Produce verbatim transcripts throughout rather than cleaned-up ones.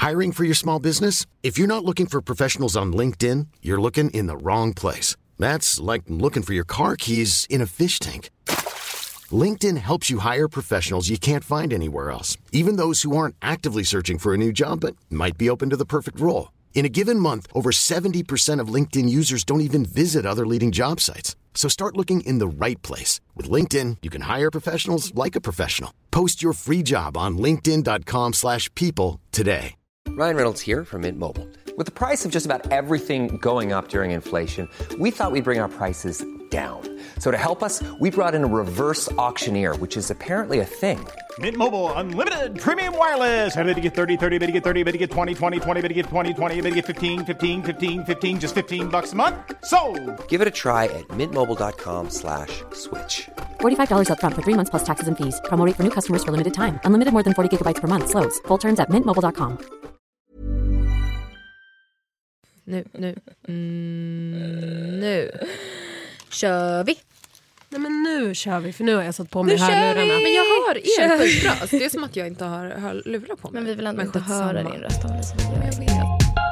Hiring for your small business? If you're not looking for professionals on LinkedIn, you're looking in the wrong place. That's like looking for your car keys in a fish tank. LinkedIn helps you hire professionals you can't find anywhere else, even those who aren't actively searching for a new job but might be open to the perfect role. In a given month, over seventy percent of LinkedIn users don't even visit other leading job sites. So start looking in the right place. With LinkedIn, you can hire professionals like a professional. Post your free job on linkedin dot com slash people today. Ryan Reynolds here from Mint Mobile. With the price of just about everything going up during inflation, we thought we'd bring our prices down. So to help us, we brought in a reverse auctioneer, which is apparently a thing. Mint Mobile Unlimited Premium Wireless. How to get thirty, thirty, how to get thirty, how to get twenty, twenty, twenty, how to get twenty, twenty, how to get fifteen, fifteen, fifteen, fifteen, just fifteen bucks a month? Sold! Give it a try at mintmobile.com slash switch. forty-five dollars up front for three months plus taxes and fees. Promo rate for new customers for limited time. Unlimited more than forty gigabytes per month. Slows full terms at mint mobile dot com. Nu, nu, mm, nu kör vi. Nej, men nu kör vi, för nu har jag satt på mig Nu kör hörlurarna. vi. Men jag hör Kör er vi. skitbra. Alltså, det är som att jag inte har, har lurar på mig. Men vi vill ändå Men inte skitsamma. höra din röst om det som vi gör. Jag vet.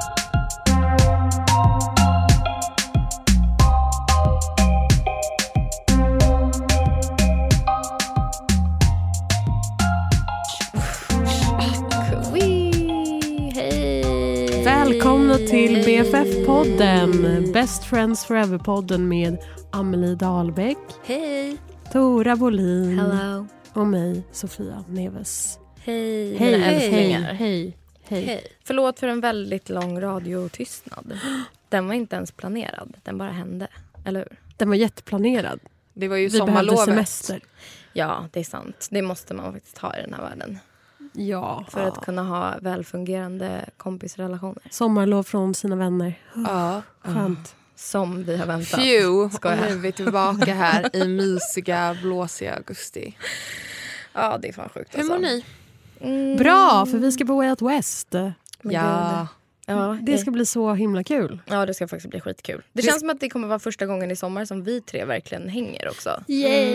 Hej. Välkomna till B F F-podden, Best Friends Forever-podden med Amelie Dahlbäck, Hej. Tora Bolin Hello. och mig, Sofia Neves. Hej. Hej, Mina hej, älsklingar. hej, hej. Hej. Förlåt för en väldigt lång radiotystnad. Den var inte ens planerad. Den bara hände. Eller hur? Den var jätteplanerad. Det var ju Vi behövde sommarlovet. semester. Ja, det är sant. Det måste man faktiskt ha i den här världen. Ja. För att kunna ha välfungerande kompisrelationer. Sommarlov från sina vänner. Ja. Skönt. Som vi har väntat. Phew. Ska Och jag? nu är vi tillbaka här i mysiga, blåsiga augusti. Ja, det är fan sjukt. Hur mår ni? Mm. Bra, för vi ska på Way Out West. Men Ja. gud. Ja, Det ska bli så himla kul. Ja, det ska faktiskt bli skitkul. Det känns som att det kommer vara första gången i sommar som vi tre verkligen hänger också.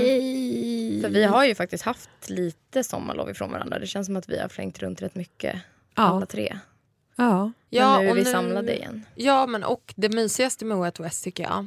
Yay! För vi har ju faktiskt haft lite sommarlov ifrån varandra. Det känns som att vi har flängt runt rätt mycket. Ja. Alla tre. Ja. Ja, Men nu är och vi nu- samlade igen. Ja, men och det mysigaste med Way Out West tycker jag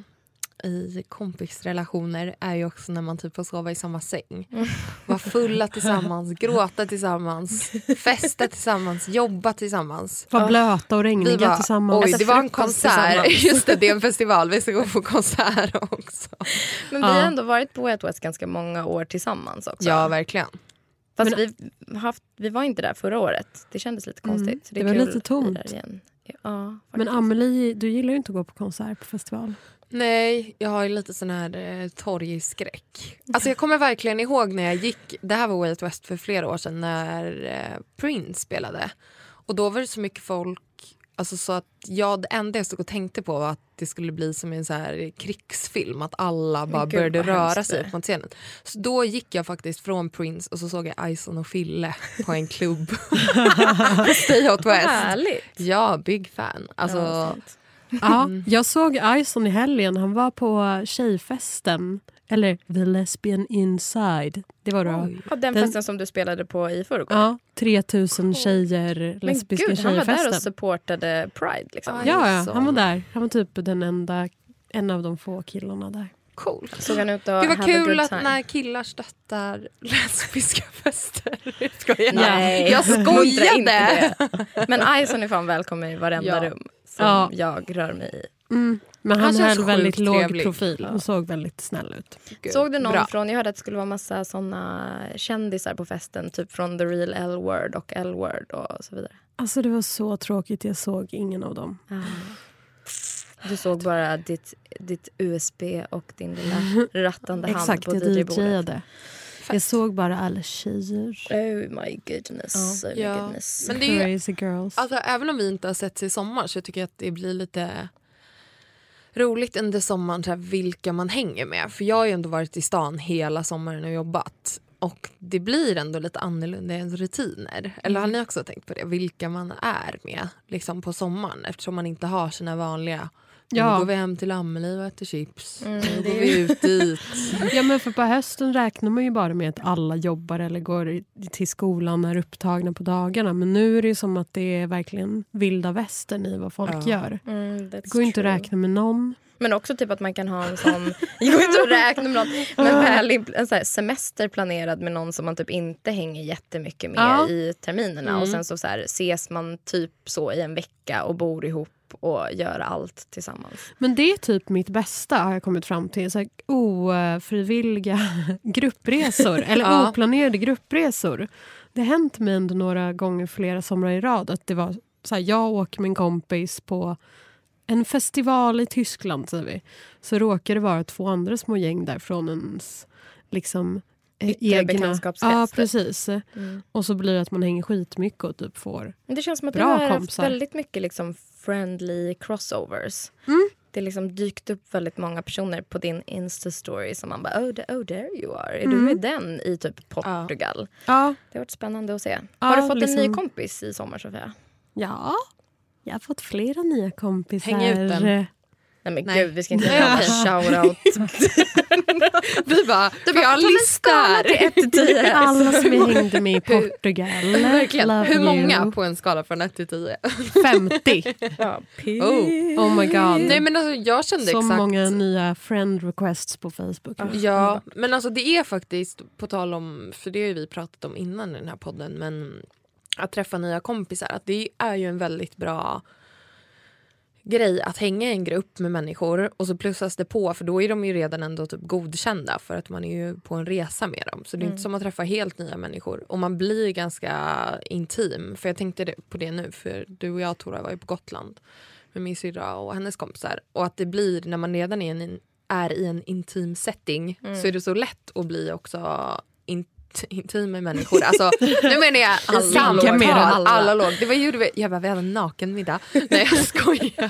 i kompisrelationer är ju också när man typ får sova i samma säng. Vara fulla tillsammans, gråta tillsammans, festa tillsammans, jobba tillsammans. Var blöta och regniga Vi bara, tillsammans. oj, Äta det var en frukost konsert. tillsammans. Just det, det är en festival. Vi ska gå på konsert också. Men vi Ja. har ändå varit på Way Out West ganska många år tillsammans också. Ja, verkligen. Fast vi, haft, vi var inte där förra året. Det kändes lite konstigt. Mm, Så det var är kul lite att tomt. vi är där igen. Ja, Men faktiskt. Amelie, du gillar ju inte att gå på konsert på festival. Nej, jag har ju lite sån här eh, torgskräck. Alltså jag kommer verkligen ihåg när jag gick, det här var Way Out West för flera år sedan när eh, Prince spelade. Och då var det så mycket folk, alltså så att jag, det enda jag stod och tänkte på var att det skulle bli som en så här krigsfilm, att alla bara Gud, började vad röra hemskt sig det är. upp mot scenen. Så då gick jag faktiskt från Prince och så såg jag Ison och Fille på en klubb på Stay Out Vad West. härligt. Ja, big fan. Alltså, Ja, sant. Ja, jag såg Ison i helgen. Han var på tjejfesten. Eller The Lesbian Inside. Det var då. Ja, den Den- festen som du spelade på i förrgår. Ja, tre tusen tjejer, Men lesbiska gud, han var där och tjejfesten. supportade Pride liksom. Aj. Ja, ja, så. han var där. Han var typ den enda, en av de få killarna där. coolt. Såg han ut att Gud vad have a kul good att time? när killar stöttar lesbiska fester. Jag skojar. Nej, jag uppmuntra inte skojade. det. Men Ison är fan välkommen i varenda Ja. rum som Ja. jag rör mig i. Mm. Men Han han, känns höll väldigt sjukt låg trevlig. profil och såg väldigt snäll ut. Gud, Såg du någon bra. från, jag hörde att det skulle vara massa såna kändisar på festen, typ från The Real L-Word och L-Word och så vidare. Alltså det var så tråkigt, jag såg ingen av dem. Du såg bara ditt, ditt U S B och din lilla rattande hand Exakt, på jag D J-bordet. DJade. Jag såg bara alla tjejer. Oh my goodness. Oh my Ja. goodness. Men det är ju, Crazy girls. alltså, även om vi inte har sett i sommar så tycker jag att det blir lite roligt under sommaren så här, vilka man hänger med. För jag har ju ändå varit i stan hela sommaren och jobbat. Och det blir ändå lite annorlunda än rutiner. Eller har ni också tänkt på det? Vilka man är med liksom på sommaren. Eftersom man inte har sina vanliga Ja. Nu går vi hem till Amelie och äter chips. Mm, nu går vi ut dit. Ja, men för på hösten räknar man ju bara med att alla jobbar eller går till skolan, är upptagna på dagarna. Men nu är det ju som att det är verkligen vilda västern i vad folk ja. gör. Mm, det går inte att räkna med någon. Men också typ att man kan ha en sån, jag går inte att räkna med någon, men väl en så här semester planerad med någon som man typ inte hänger jättemycket med ja. i terminerna. Mm. Och sen så, så här, ses man typ så i en vecka och bor ihop och gör allt tillsammans. Men det är typ mitt bästa har jag kommit fram till. Så här, ofrivilliga gruppresor eller ja. oplanerade gruppresor. Det har hänt mig ändå några gånger flera somrar i rad att det var så här, jag och min kompis på en festival i Tyskland, säger vi. Så råkar det vara två andra små gäng där från ens liksom egna. Ja, precis. Mm. Och så blir det att man hänger skitmycket och typ får det känns som att bra du har kompisar. haft väldigt mycket liksom friendly crossovers. Mm. Det är liksom dykt upp väldigt många personer på din Insta-story som man bara, oh, oh there you are. Är mm. du med den i typ Portugal? Ja. Det har varit spännande att se. Ja, har du fått liksom... en ny kompis i sommar, Sofia? Ja. Jag har fått flera nya kompisar. Häng ut den. Nej men Nej. gud, vi ska inte göra shoutout. Vi bara, du bara, jag listar ett till tio. Alla som jag hängde med i Portugal. Verkligen. Hur you. många på en skala från ett till tio? femtio. Ja, oh. oh my god. Nej men alltså jag kände så exakt. många nya friend requests på Facebook. Ja, men alltså det är faktiskt på tal om, för det har ju vi pratat om innan i den här podden, men att träffa nya kompisar, att det är ju en väldigt bra grej att hänga i en grupp med människor och så plussas det på, för då är de ju redan ändå typ godkända för att man är ju på en resa med dem. Så det är mm. inte som att träffa helt nya människor. Och man blir ganska intim. För jag tänkte det, på det nu, för du och jag, Tora, var ju på Gotland med min syrra och hennes kompisar. Och att det blir, när man redan är, en, är i en intim setting mm. så är det så lätt att bli också in, intim med människor. Alltså, nu menar jag alla låg. Med alla. alla låg. Det var ju, jag bara, vi hade en nakenmiddag. Nej, jag skojar.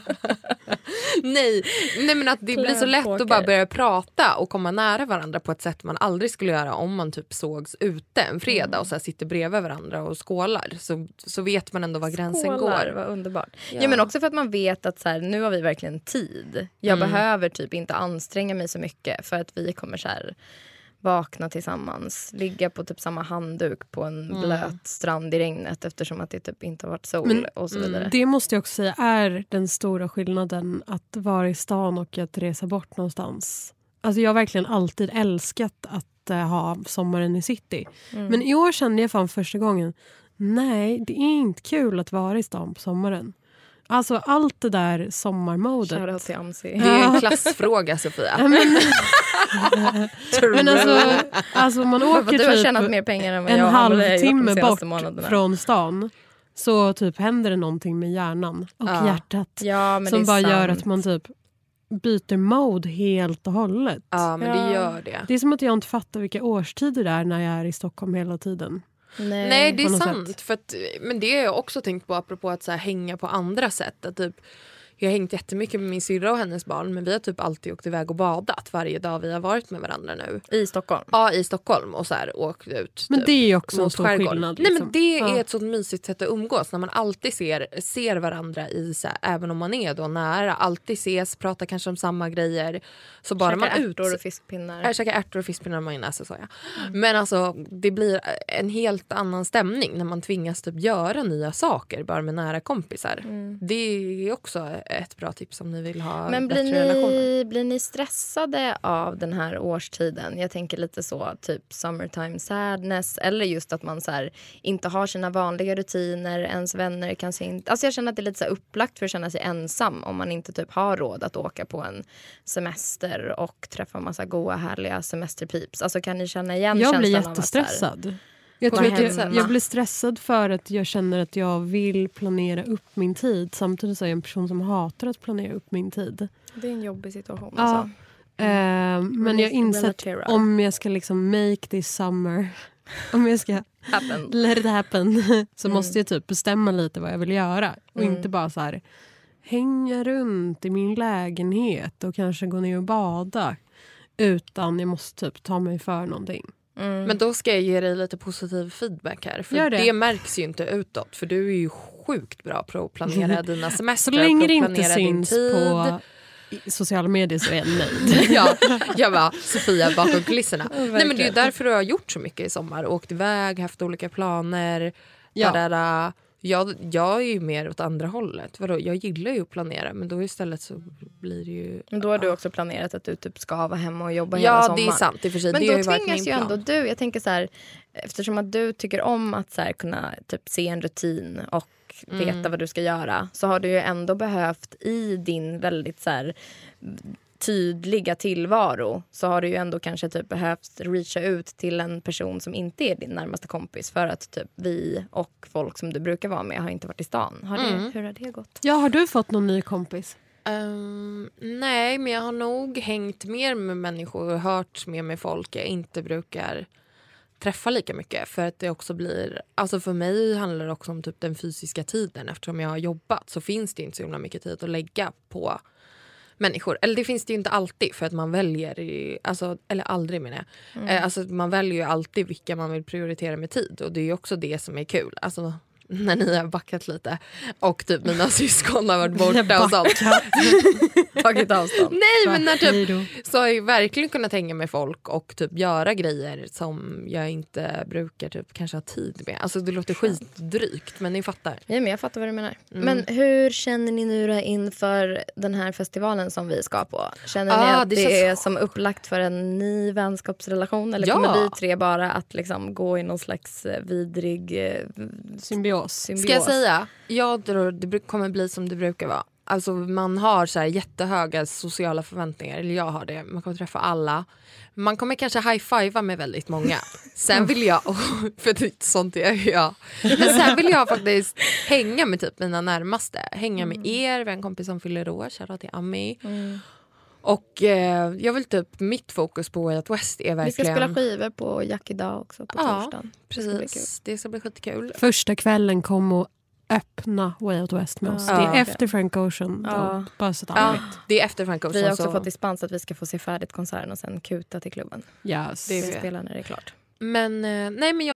Nej. Nej, men att det blir så lätt att bara börja prata och komma nära varandra på ett sätt man aldrig skulle göra om man typ sågs ute en fredag mm. och så här sitter bredvid varandra och skålar. Så, så vet man ändå var gränsen skålar, går. Vad underbart. Ja. Ja, men också för att man vet att så här, nu har vi verkligen tid. Jag mm. behöver typ inte anstränga mig så mycket för att vi kommer så här vakna tillsammans, ligga på typ samma handduk på en mm. blöt strand i regnet eftersom att det typ inte har varit sol men, och så vidare. Det måste jag också säga är den stora skillnaden att vara i stan och att resa bort någonstans. Alltså jag har verkligen alltid älskat att uh, ha sommaren i city. Mm. Men i år kände jag fan första gången, nej, det är inte kul att vara i stan på sommaren. Alltså allt det där sommarmodet. Shoutout till Amsi. Det är en klassfråga, Sofia. men, men alltså, alltså man åker du har typ tjänat mer pengar än vad en jag halvtimme bort månaderna. Från stan. Så typ händer det någonting med hjärnan och ja. hjärtat. Ja, men som det bara sant. gör att man typ byter mode helt och hållet. Ja, men ja. det gör det. Det är som att jag inte fattar vilka årstider det är när jag är i Stockholm hela tiden. Nej, Nej det är sant. För att, men det har jag också tänkt på apropå att så här, hänga på andra sätt. Att typ, jag har hängt jättemycket med min syrra och hennes barn, men vi har typ alltid åkt iväg och badat varje dag vi har varit med varandra nu. I Stockholm? Ja, i Stockholm och så här åkt ut. Men typ, det är ju också en stor skillnad. Liksom. Nej, men det är ja. ett sånt mysigt sätt att umgås när man alltid ser, ser varandra i så här, även om man är då nära, alltid ses, pratar kanske om samma grejer. Så bara käkar man ärtor ut, och fiskpinnar. Jag käkar ärtor och fiskpinnar och majonnäs, så jag. Mm. Men alltså, det blir en helt annan stämning när man tvingas typ göra nya saker bara med nära kompisar. Mm. Det är också ett bra tips om ni vill ha men bättre blir relationer. ni, blir ni stressade av den här årstiden? Jag tänker lite så, typ summertime sadness. Eller just att man så här, inte har sina vanliga rutiner. Ens vänner kan se inte... Alltså jag känner att det är lite så här upplagt för att känna sig ensam. Om man inte typ har råd att åka på en semester och träffa en massa goa, härliga semesterpips. Alltså kan ni känna igen jag känslan blir av att... jättestressad. Jag, tror att jag, jag blir stressad för att jag känner att jag vill planera upp min tid. Samtidigt så är jag en person som hatar att planera upp min tid. Det är en jobbig situation. Ja. Alltså. Mm. Uh, men jag inser att om jag ska liksom make this summer, om jag ska happen. let it happen, så mm. måste jag typ bestämma lite vad jag vill göra. Och mm. inte bara så här hänga runt i min lägenhet och kanske gå ner och bada. Utan jag måste typ ta mig för någonting. Mm. Men då ska jag ge dig lite positiv feedback här. För det. det märks ju inte utåt. För du är ju sjukt bra på att planera dina semestrar. Så länge det inte syns på i sociala medier så är jag nöjd. Ja, jag var Sofia bakom kulisserna. Oh, nej, men det är därför du har gjort så mycket i sommar. Åkt iväg, haft olika planer. Ja. Där, där, jag, jag är ju mer åt andra hållet. Vadå? Jag gillar ju att planera, men då istället så blir det ju... Men då har du också planerat att du typ ska vara hemma och jobba ja, hela sommaren. Ja, det är sant. Det är för sig. Men det då har ju tvingas ju ändå du, jag tänker så här, eftersom att du tycker om att så här, kunna typ se en rutin och veta mm. vad du ska göra, så har du ju ändå behövt i din väldigt så här tydliga tillvaro, så har du ju ändå kanske typ behövt reacha ut till en person som inte är din närmaste kompis, för att typ vi och folk som du brukar vara med har inte varit i stan. Har det, mm. Hur har det gått? Ja, har du fått någon ny kompis? Um, nej, men jag har nog hängt mer med människor och hört mer med folk jag inte brukar träffa lika mycket, för att det också blir, alltså för mig handlar det också om typ den fysiska tiden. Eftersom jag har jobbat så finns det inte så himla mycket tid att lägga på människor. Eller det finns det ju inte alltid, för att man väljer ju, alltså, eller aldrig menar jag. Mm. Alltså man väljer ju alltid vilka man vill prioritera med tid, och det är ju också det som är kul. Alltså när ni har backat lite och typ mina syskon har varit borta och sånt. Tagit avstånd. Nej, men när typ, så har jag verkligen kunnat hänga med folk och typ göra grejer som jag inte brukar typ kanske ha tid med. Alltså det låter skitdrygt, men ni fattar. Ja, men jag fattar vad du menar. Mm. Men hur känner ni nu då inför den här festivalen som vi ska på? Känner ni ah, att det, det är som upplagt för en ny vänskapsrelation? Eller ja. Kommer vi tre bara att liksom gå i någon slags vidrig eh, symbios? Symbios. Ska jag säga? Jag tror det kommer bli som det brukar vara. Alltså man har så här jättehöga sociala förväntningar. Eller jag har det. Man kommer träffa alla. Man kommer kanske high-fivea med väldigt många. Sen vill jag, för det, sånt är jag. Men sen vill jag faktiskt hänga med typ mina närmaste. Hänga med er, vi har en kompis som fyller år. Shoutout till Ami. Mm. Och eh, jag vill typ, mitt fokus på Way Out West är verkligen... Vi ska spela skivor på Jack idag också på ja, torsdagen. Precis, det ska bli skitkul. Första kvällen kom och öppna Way Out West med oss. Ja. Det är efter Frank Ocean. Ja. Bara så att ja, det är efter Frank Ocean. Vi har också så... fått dispens att vi ska få se färdigt konserten och sen kuta till klubben. Yes. Det vi spelar när det är klart. Men, nej men jag...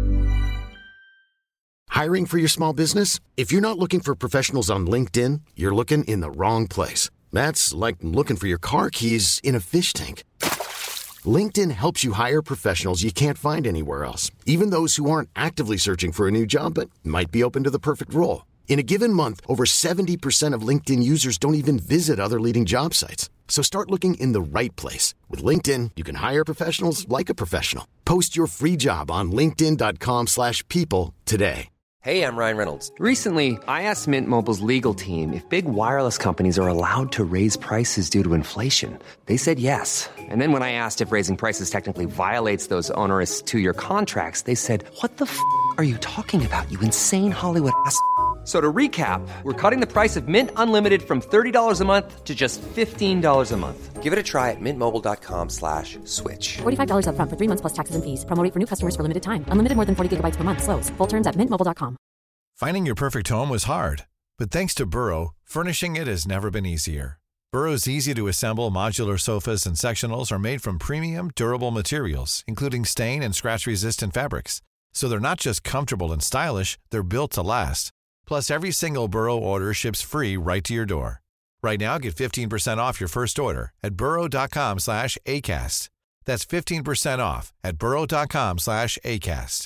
Hiring for your small business? If you're not looking for professionals on LinkedIn, you're looking in the wrong place. That's like looking for your car keys in a fish tank. LinkedIn helps you hire professionals you can't find anywhere else, even those who aren't actively searching for a new job but might be open to the perfect role. In a given month, over seventy percent of LinkedIn users don't even visit other leading job sites. So start looking in the right place. With LinkedIn, you can hire professionals like a professional. Post your free job on linkedin dot com slash people today. Hey, I'm Ryan Reynolds. Recently, I asked Mint Mobile's legal team if big wireless companies are allowed to raise prices due to inflation. They said yes. And then when I asked if raising prices technically violates those onerous two-year contracts, they said, what the f*** are you talking about, you insane Hollywood ass f- So to recap, we're cutting the price of Mint Unlimited from thirty dollars a month to just fifteen dollars a month. Give it a try at mintmobile.com slash switch. forty-five dollars up front for three months plus taxes and fees. Promo rate for new customers for limited time. Unlimited more than forty gigabytes per month. Slows full terms at mint mobile dot com. Finding your perfect home was hard, but thanks to Burrow, furnishing it has never been easier. Burrow's easy-to-assemble modular sofas and sectionals are made from premium, durable materials, including stain and scratch-resistant fabrics. So they're not just comfortable and stylish, they're built to last. Plus, every single Burrow order ships free right to your door. Right now, get fifteen percent off your first order at burrow.com slash ACAST. That's fifteen percent off at burrow.com slash ACAST.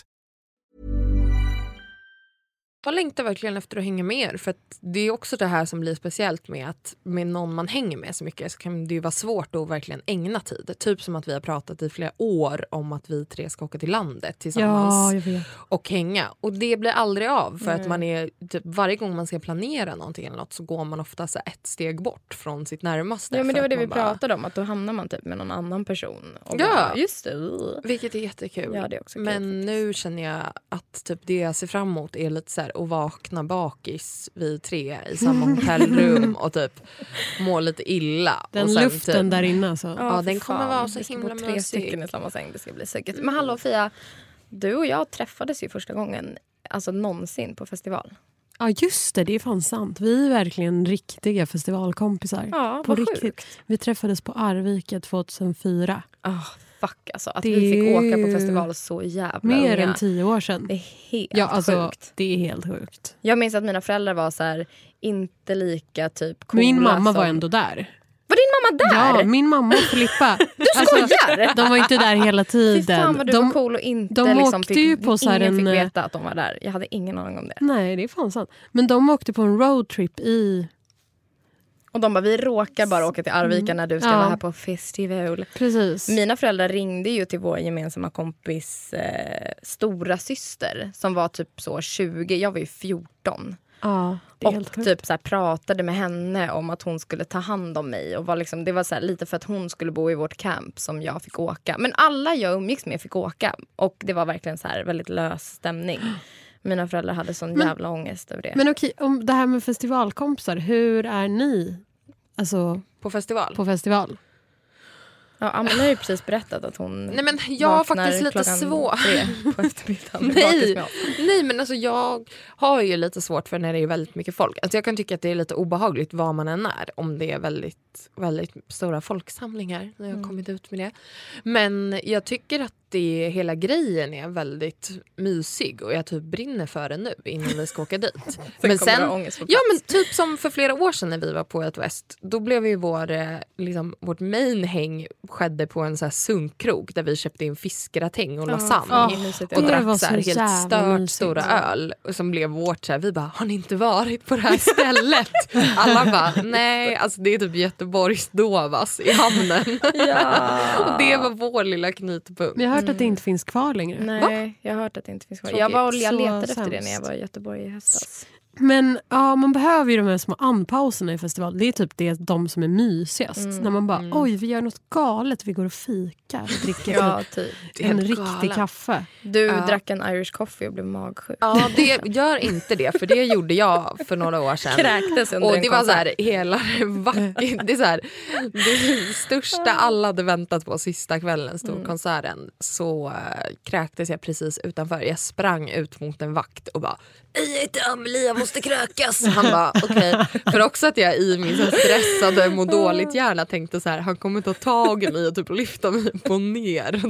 Jag längtar verkligen efter att hänga med er, för att det är också det här som blir speciellt med att med någon man hänger med så mycket så kan det ju vara svårt att verkligen ägna tid. Typ som att vi har pratat i flera år om att vi tre ska åka till landet tillsammans ja, jag vet. och hänga. Och det blir aldrig av för mm. att man är typ, varje gång man ska planera någonting eller något så går man ofta så ett steg bort från sitt närmaste. Ja, men det var det vi bara... pratade om, att då hamnar man typ med någon annan person. Och ja, bara, just det. Vilket är jättekul. Ja, det är också kul, men faktiskt. Nu känner jag att typ det jag ser fram emot är lite så här och vakna bakis vi tre i samma hotellrum och typ må lite illa. Den och sen luften typ, där inne så. Ja, ja den kommer fan. Vara så himla mysig. Tre stycken i samma säng, det ska bli säkert. Men hallå Fia, du och jag träffades ju första gången alltså någonsin på festival. Ja just det, det är fan sant. Vi är verkligen riktiga festivalkompisar. Ja, på vad riktigt. Sjukt. Vi träffades på Arvika tjugohundrafyra. Oh, fuck alltså, att det vi fick åka på festival så jävla mer unga. än tio år sedan. Det är helt ja, alltså, sjukt. Det är helt sjukt. Jag minns att mina föräldrar var så här, inte lika typ coola. Min mamma som... var ändå där. Var din mamma där? Ja, min mamma och Filippa. Du skojar! Alltså, de var inte där hela Fy tiden. fan vad du de, var cool och inte de liksom åkte fick, ju på så här ingen en, fick veta att de var där. Jag hade ingen aning om det. Nej, det är fan sant. Men de åkte på en roadtrip i... Och de bara, vi råkar bara åka till Arvika när du ska Ja. vara här på festival. Precis. Mina föräldrar ringde ju till vår gemensamma kompis eh, stora syster som var typ så tjugo, jag var ju fjorton. Ja, det är helt Och sjukt. typ så här, pratade med henne om att hon skulle ta hand om mig. Och var liksom, det var så här, lite för att hon skulle bo i vårt camp som jag fick åka. Men alla jag umgicks med fick åka. Och det var verkligen så här väldigt lös stämning. Mina föräldrar hade sån Men- jävla ångest över det. Men okej, om det här med festivalkompisar, hur är ni alltså, På festival. på festival? Ja, Amelie har ju precis berättat att hon Nej, men jag har vaknar faktiskt lite klockan svårt. tre på eftermiddagen. Nej, nej, men alltså jag har ju lite svårt för när det är väldigt mycket folk. Alltså jag kan tycka att det är lite obehagligt var man än är. Om det är väldigt, väldigt stora folksamlingar. När jag har kommit ut med det. Men jag tycker att det, hela grejen är väldigt mysig. Och jag typ brinner för det nu innan vi ska åka dit. Men kommer sen, du ha ångest på ja plats. men typ som för flera år sedan när vi var på Way Out West. Då blev ju vår, eh, liksom, vårt main häng skedde på en så här sunkkrog. Där vi köpte in fiskgratäng och lasagne. Ja, Och Det var drack så så här helt jävla stört mysigt. stora öl och som blev vårt så här, vi bara, har ni inte varit på det här stället? Alla bara, nej, alltså det är typ Göteborgs Dovas i hamnen. Ja. Och det var vår lilla knutpunkt. Men jag har hört att det inte finns kvar längre. Nej, jag har hört att det inte finns kvar. Tråkigt. Jag, var och jag Så letade efter det sämst. när jag var i Göteborg i höstas. Men ja, man behöver ju de här små anpauserna i festival. Det är typ det, de som är mysigast. När man bara, oj vi gör något galet. Vi går och fikar och dricker Ja, typ. typ en helt riktig galet. kaffe. Du Ja. drack en Irish coffee och blev magsjuk. Ja, det gör inte det, för det gjorde jag för några år sedan. Kräktes under Och en det var så konsert. här, hela vackert, det är så här, det största alla hade väntat på sista kvällen, storkonserten, så äh, kräktes jag precis utanför. Jag sprang ut mot en vakt och bara, jag heter Amelie, jag måste kräkas. Han bara, okej. För också att jag i min så här stressade, må dåligt hjärna tänkte så här, han kommer ta tag i mig och typ lyfta mig upp och ner.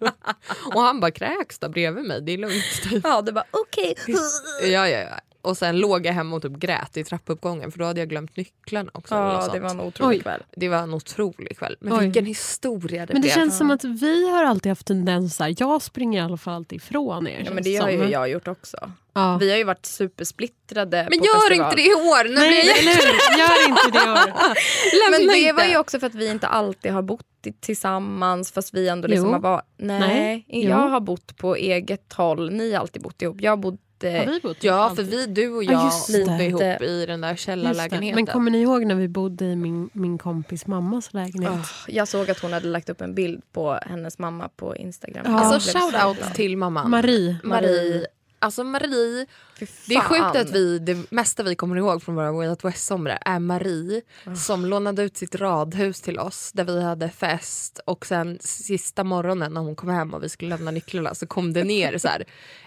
Och han bara, kräks där bredvid mig, det är lugnt. Typ. Ja, det var okej. Ja, ja, ja. Och sen låg jag hemma och typ grät i trappuppgången, för då hade jag glömt nycklarna också. eller Ja, sånt. det var en otrolig Oj. kväll. Det var en otrolig kväll. Men Oj. vilken historia det Men det blev. känns som att vi har alltid haft tendenser. Jag springer i alla fall alltid ifrån er. Ja, känns men det som. har ju jag gjort också. Ja. Vi har ju varit supersplittrade Men på gör festival. inte det i år! När Nej, vi... eller hur? Gör inte det i år. Men Lämna det inte. var ju också för att vi inte alltid har bott i- tillsammans, fast vi ändå liksom Jo. har varit... Nej, Nej, jo. jag har bott på eget håll. Ni har alltid bott ihop. Jag bodde... Har vi bott Ja, alltid? för vi, du och Ja, jag just det. bodde ihop i den där Just det. källarlägenheten. Men kommer ni ihåg när vi bodde i min, min kompis mammas lägenhet? Åh, jag såg att hon hade lagt upp en bild på hennes mamma på Instagram. Ja. Jag Alltså blev så shout out glad. till mamman. Marie. Marie. Alltså Marie, Fy det är sjukt fan. att vi, det mesta vi kommer ihåg från våra Way Out West-somrar är Marie som lånade ut sitt radhus till oss där vi hade fest, och sen sista morgonen när hon kom hem och vi skulle lämna nycklarna så kom det ner så här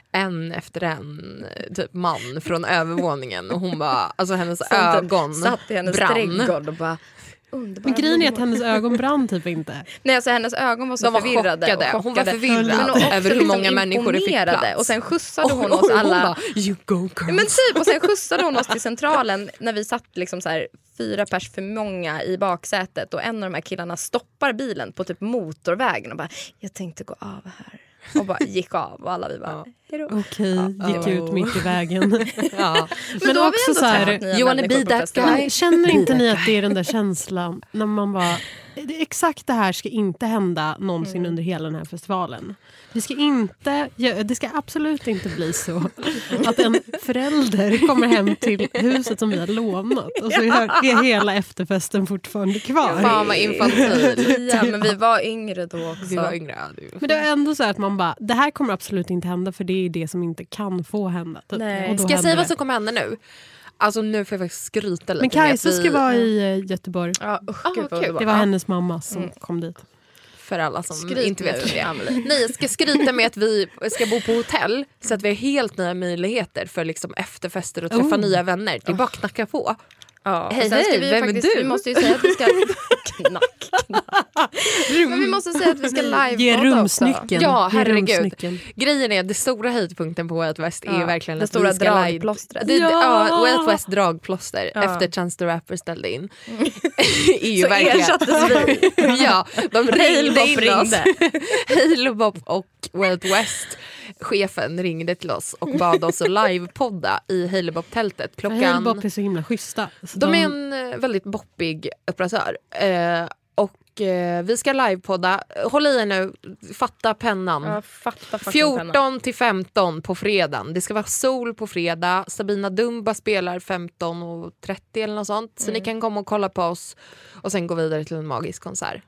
en efter en typ man från övervåningen, och hon bara, alltså hennes Som typ ögon satt i hennes brann. trädgård och bara... Underbara Men grejen är att blommor. hennes ögon brann typ inte. Nej, alltså hennes ögon var så De var förvirrade. chockade. Och Hon var chockade. förvirrad Men också över hur liksom många människor det fick imponerade. plats. Och sen skjutsade hon Och- oss och alla... Hon bara, you go girls. Men typ, och sen skjutsade hon oss till centralen när vi satt liksom så här fyra pers för många i baksätet, och en av de här killarna stoppar bilen på typ motorvägen och bara, jag tänkte gå av här. Och bara gick av, och alla vi bara, hejdå. Okej, gick ja. ut mitt i vägen. Ja. Men då har vi också ändå så här, träffat nya you wanna människor be på that festival. guy? känner inte ni att det är den där känslan när man bara, det, exakt det här ska inte hända någonsin Mm. under hela den här festivalen. Det ska inte, ja, det ska absolut inte bli så att en förälder kommer hem till huset som vi har lånat och så är, är hela efterfesten fortfarande kvar. Fan vad infantil. Ja, men vi var yngre då också. Vi var yngre. Ja, du. Men det är ändå så att man bara, det här kommer absolut inte hända, för det är det som inte kan få hända. Typ. Nej. Och då Ska jag säga händer vad det. som kommer hända nu? Alltså nu får jag faktiskt skryta lite. Men Kajsa med att vi- ska vara i eh, Göteborg. Ja, usch, Ah, gud, vad kul. underbart. Det var hennes mamma som kom dit. För alla som Skryt inte vet nu, vem det är. Amelie. Nej, jag ska skryta med att vi ska bo på hotell, så att vi har helt nya möjligheter för liksom efterfester och träffa Oh. nya vänner. Det är bara att knacka på. Ja, Hej, sen ska hej, vi ju vem är faktiskt, du? Vi måste ju säga att vi ska... knack, knack. Men vi måste säga att vi ska livepodda Ge också. rumsnyckeln. Ja, Ge herregud. rumsnyckeln. Grejen är, det stora höjdpunkten på Way Out West är Ja, ju verkligen det att stora vi ska live... dragplåstret. Det, ja! Ja. Way Out West dragplåster Ja. efter Chance the Rapper ställde in. är ju Så verkligen... ersattes vi. Ja, de ringde Halebop in ringde. oss. Halebop och Way Out West chefen ringde till oss och bad oss att livepodda i Halebop-tältet klockan... Halebop är så himla schyssta. Så De är en eh, väldigt boppig operatör. Eh, och eh, vi ska livepodda. Håll i er nu, fatta pennan. Ja, fatta fucking pennan. fjorton till femton på fredagen. Det ska vara sol på fredag. Sabina Dumba spelar femton och trettio eller något sånt. Så Mm. ni kan komma och kolla på oss och sen gå vidare till en magisk konsert.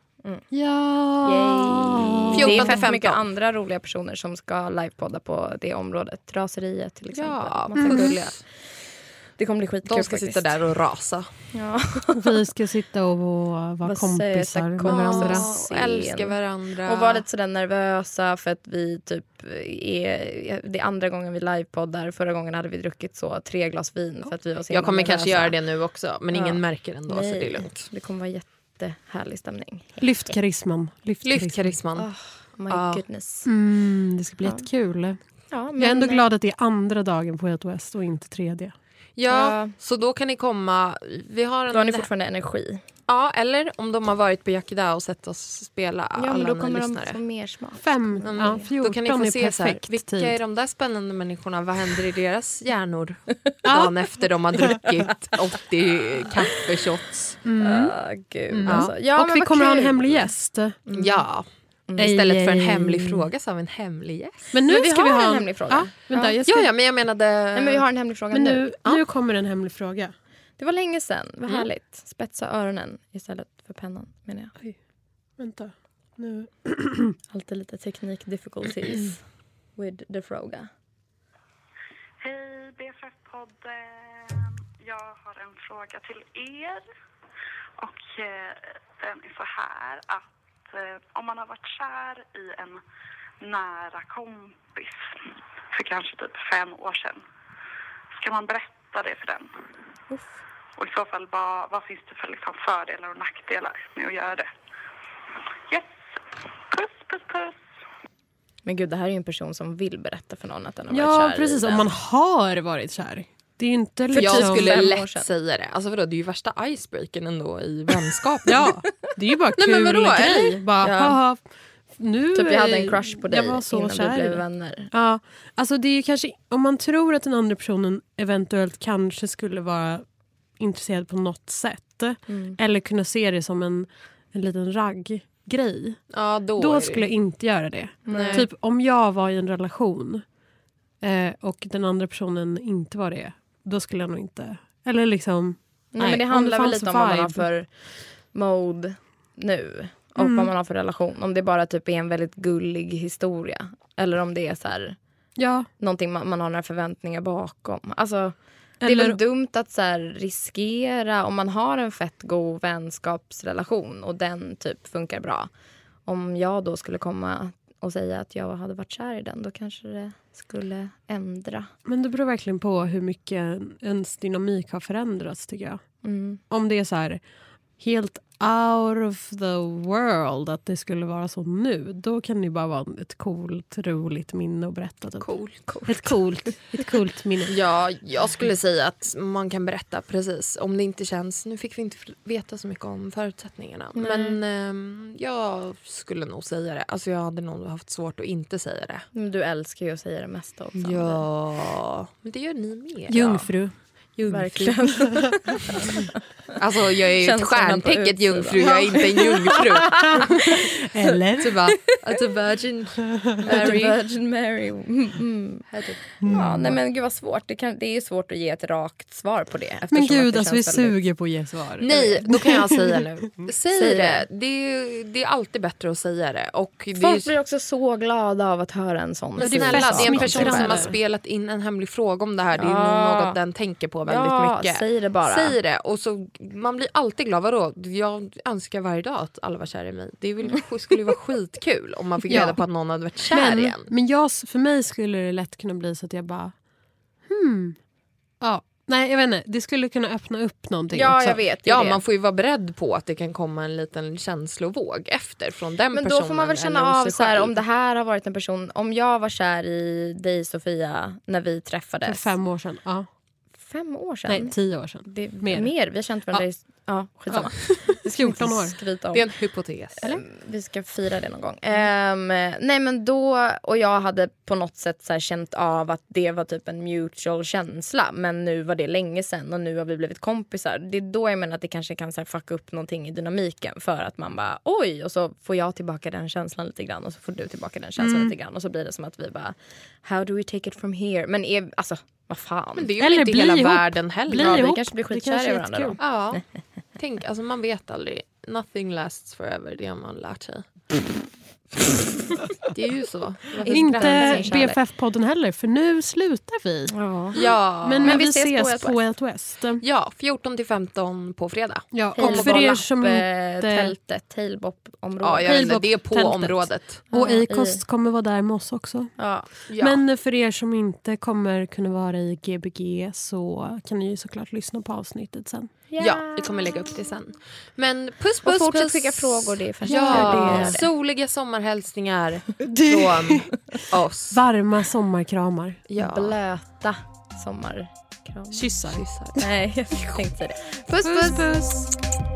Ja. Yay. fjorton Det är till fett femton. mycket andra roliga personer som ska livepodda på det området. Raseriet till exempel. Ja, Massa gulliga. Det kommer bli skitkul De ska faktiskt. sitta där och rasa. Ja. Vi ska sitta och vara Vad kompisar säger med jag? varandra. Ja. Och Scen. älska varandra. Och vara lite sådär nervösa för att vi typ är... Det är andra gången vi livepoddar. Förra gången hade vi druckit så tre glas vin för att vi var så Jag himla kommer nervösa. kanske göra det nu också. Men Ja. ingen märker ändå, så Nej, det är lugnt. det kommer vara jättehärlig stämning. Lyft karisman. Lyft Lyft karisman. karisman. Oh my Ja. goodness. Mm, det ska bli Ja. jättekul. Ja, men, Jag är ändå glad att det är andra dagen på Way Out West och inte tredje. Ja, Ja. så då kan ni komma. Vi har en... Då har ni fortfarande energi. Ja, eller om de har varit på Yakida och sett oss spela, Ja, men alla då ni kommer lyssnare. de få mer smak. Fem, Mm. ja, fjorton Då kan ni få är se så här, perfekt vilka tid. är de där spännande människorna, vad händer i deras hjärnor dagen efter de har druckit åttio kaffeshots. Mm. Ah, gud, Mm. alltså. Ja, och men vi vad kommer ha en kul. hemlig gäst. Ja, Ej, istället för en ej, hemlig ej. fråga så har vi en hemlig gäst. Men nu Men vi ska har vi ha en hemlig fråga. Ja, vänta, Ja. jag ska... Ja, ja, men jag menade... Nej, men vi har en hemlig fråga Men nu. nu, Ja. nu kommer en hemlig fråga. Det var länge sedan. Vad Mm. härligt. Spetsa öronen istället för pennan, menar jag. Oj, vänta. Nu. Alltid lite teknik difficulties with the fråga. Hej B F F-podden. Jag har en fråga till er. Och eh, den är så här att eh, om man har varit kär i en nära kompis för kanske typ fem år sedan, ska man berätta det för den? Uff. Och i så fall, vad, vad finns det för liksom fördelar och nackdelar med att göra det? Yes! Puss, puss, puss! Men gud, det här är ju en person som vill berätta för någon att den har varit Ja, kär precis. i Om den. man har varit kär. Det är ju inte liksom... Jag skulle fem år lätt sedan. säga det. Alltså vadå, det är ju värsta icebreakern ändå i vänskapen. Ja, det är ju bara Nej, kul men vadå, grej. eller? Bara, Ja. haha, nu Typ jag hade en är- crush på dig jag var så innan kär vi i blev dig. vänner. Ja, alltså det är ju kanske, om man tror att den andra personen eventuellt kanske skulle vara intresserad på något sätt. Mm. Eller kunna se det som en, en liten ragg-grej. Ja, då, är Då det- skulle jag inte göra det. Nej. Typ om jag var i en relation eh, och den andra personen inte var det. Då skulle jag nog inte... Eller liksom... Nej, men det om handlar väl fanns lite om vad man har vibe. för mode nu. Och Mm. vad man har för relation. Om det bara typ är en väldigt gullig historia. Eller om det är så här, Ja, någonting man, man har några förväntningar bakom. Alltså, det är Eller- väl dumt att så här, riskera om man har en fett god vänskapsrelation och den typ funkar bra. Om jag då skulle komma och säga att jag hade varit kär i den, då kanske det skulle ändra. men det beror verkligen på hur mycket ens dynamik har förändrats, tycker jag. Mm. Om det är så här helt out of the world att det skulle vara så nu, då kan det ju bara vara ett coolt, roligt minne att berätta. Typ. Cool. Ett coolt, ett coolt minne. Ja, jag skulle säga att man kan berätta precis om det inte känns. Nu fick vi inte veta så mycket om förutsättningarna. Nej. Men ehm, jag skulle nog säga det. Alltså jag hade nog haft svårt att inte säga det. Men du älskar ju att säga det mesta också. Ja, men det gör ni med. Jungfru. Verkligen. Alltså jag är ju ett Känslorna på stjärntecket utsidan. jungfru, jag är inte en jungfru. Eller? Så bara, alltså virgin Mary. Virgin Mary. Mm, mm. Ja, nej men gud vad svårt. Det, kan, det är ju svårt att ge ett rakt svar på det. Men eftersom att gud, det alltså vi känns väldigt- suger på att ge svar. Nej, då kan jag säga nu. Säg, Säg det. det. Det är, det är alltid bättre att säga det. Och det Folk är, blir också så glada av att höra en sån. men sida snälla, sak. det är en person som har smickrande. spelat in en hemlig fråga om det här. Det är Ja. nog något den tänker på väldigt Ja, mycket. säg det bara. Säg det. Och så, man blir alltid glad. Vadå? Jag önskar varje dag att alla var kär i mig. Det är väl, skulle ju vara skitkul om man fick Ja. reda på att någon hade varit kär Men, igen. men jag, för mig skulle det lätt kunna bli så att jag bara hmm, ja, Nej, jag vet inte. Det skulle kunna öppna upp någonting Ja, också. jag vet. Ja, det. man får ju vara beredd på att det kan komma en liten känslovåg efter från den Men personen. då får man väl känna eller hos av sig så här, själv. om det här har varit en person. Om jag var kär i dig, Sofia, när vi träffades. För fem år sedan. Ja. Fem år sedan? Nej, tio år sedan. Det är Mer. mer. Vi har känt varandra i... Ja, skitsamma. Ja. fjorton år. Skryta om. Det är en hypotes. Eller? Vi ska fira det någon gång. Um, nej men då, och jag hade på något sätt så här känt av att det var typ en mutual känsla. Men nu var det länge sedan och nu har vi blivit kompisar. Det är då jag menar att det kanske kan så här fucka upp någonting i dynamiken. För att man bara, oj, och så får jag tillbaka den känslan lite grann. Och så får du tillbaka den känslan Mm. lite grann. Och så blir det som att vi bara, how do we take it from here? Men är, alltså, vad fan. Men det är ju Eller inte bli hela ihop. världen heller. Bli Ja, vi ihop. kanske blir Det skitkära kanske i är varandra då. jättekul. Ja. Tänk, alltså man vet aldrig. Nothing lasts forever, det har man lärt sig. Det är ju så. Inte Gränsen, B F F-podden heller, för nu slutar vi. Ja. Ja, Men, Men men vi vi ses på ses Way på Out Way Out West. ja, fjorton till femton på fredag. Ja, och Tailbop, för er som eh, inte... Tältet, Tailbop-området. Ja, jag vet inte, det är på Tältet. området. Och Ja, Acast kommer vara där med oss också. Ja. Ja. Men för er som inte kommer kunna vara i G B G så kan ni ju såklart lyssna på avsnittet sen. Ja, vi kommer lägga upp det sen. Men puss, Och puss, fortsätt puss. skicka frågor, det är fast Ja, det är det. soliga sommarhälsningar från oss. Varma sommarkramar. Ja. Blöta sommarkram. Kyssar. Kyssar. Nej, jag tänkte säga det. Puss, puss, puss.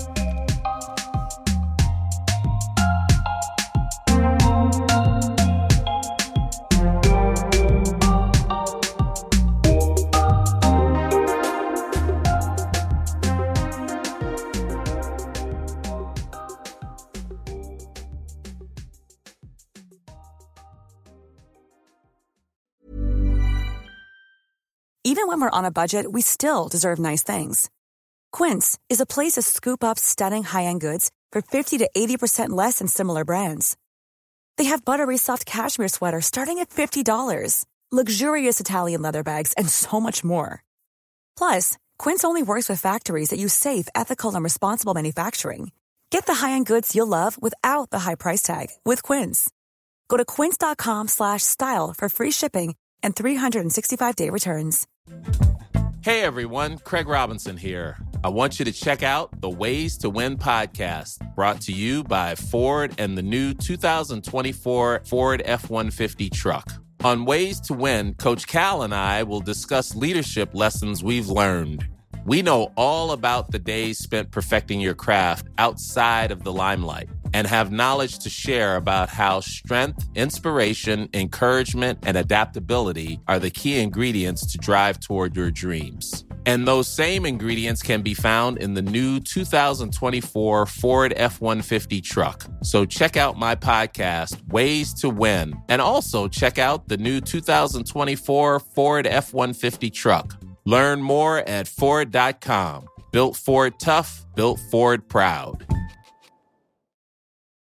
Even when we're on a budget, we still deserve nice things. Quince is a place to scoop up stunning high-end goods for fifty to eighty percent less than similar brands. They have buttery soft cashmere sweaters starting at fifty dollars, luxurious Italian leather bags, and so much more. Plus, Quince only works with factories that use safe, ethical, and responsible manufacturing. Get the high-end goods you'll love without the high price tag with Quince. Go to quince.com slash style for free shipping and three sixty-five day returns. Hey everyone, Craig Robinson here. I want you to check out the Ways to Win podcast, brought to you by Ford and the new two thousand twenty-four Ford F one fifty truck. On Ways to Win, Coach Cal and I will discuss leadership lessons we've learned. We know all about the days spent perfecting your craft outside of the limelight and have knowledge to share about how strength, inspiration, encouragement, and adaptability are the key ingredients to drive toward your dreams. And those same ingredients can be found in the new two thousand twenty-four Ford F one fifty truck. So check out my podcast, Ways to Win, and also check out the new two thousand twenty-four Ford F one fifty truck. Learn more at Ford dot com. Built Ford tough, built Ford proud.